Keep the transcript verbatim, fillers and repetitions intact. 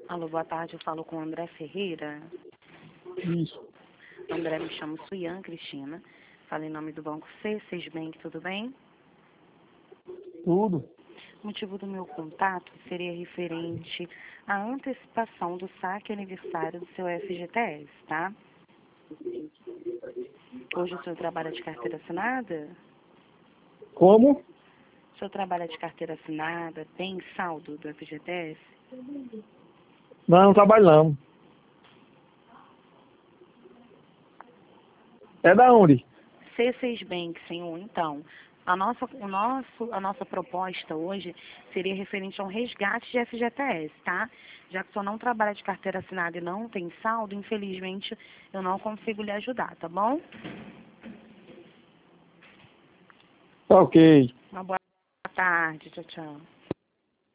Alô, boa tarde, eu falo com o André Ferreira. Isso. André, me chamo Suian Cristina. Falo em nome do Banco C seis Bank, tudo bem? Tudo. O motivo do meu contato seria referente à antecipação do saque aniversário do seu F G T S, tá? Hoje o senhor trabalha de carteira assinada? Como? O senhor trabalha de carteira assinada, tem saldo do F G T S? Nós não trabalhamos. É da onde? C seis Bank, senhor. Então, a nossa, o nosso, a nossa proposta hoje seria referente a um resgate de F G T S, tá? Já que o senhor não trabalha de carteira assinada e não tem saldo, infelizmente eu não consigo lhe ajudar, tá bom? Tá ok. Uma boa tarde, tchau, tchau.